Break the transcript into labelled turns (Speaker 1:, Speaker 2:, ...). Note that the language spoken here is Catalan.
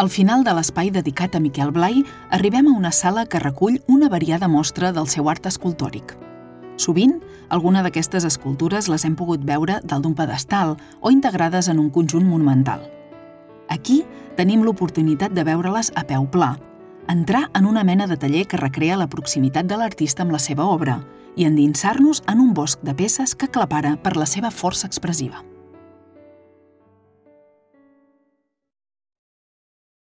Speaker 1: Al final de l'espai dedicat a Miquel Blai, arribem a una sala que recull una variada mostra del seu art escultòric. Sovint, alguna d'aquestes escultures les hem pogut veure dalt d'un pedestal o integrades en un conjunt monumental. Aquí tenim l'oportunitat de veure-les a peu pla, entrar en una mena de taller que recrea la proximitat de l'artista amb la seva obra i endinsar-nos en un bosc de peces que aclapara per la seva força expressiva.